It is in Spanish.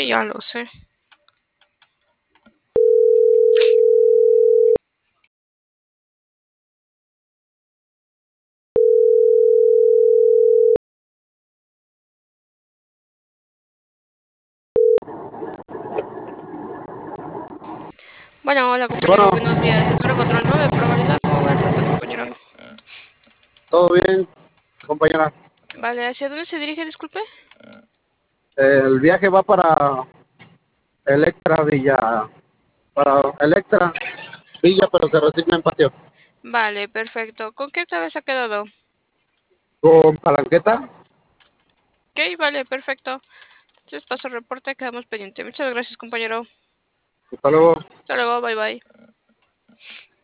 ya lo sé. Bueno, hola compañero, Bueno, buenos días. Centro Control 9 para validar cómo va el trato, compañero. todo bien, compañera. Vale, ¿hacia dónde se dirige, disculpe? El viaje va para Electra Villa, pero se resigna en patio. Vale, perfecto. ¿Con qué cabeza ha quedado? Con palanqueta. Ok, vale, perfecto. Entonces paso el reporte, quedamos pendientes. Muchas gracias, compañero. Hasta luego. Hasta luego, bye bye.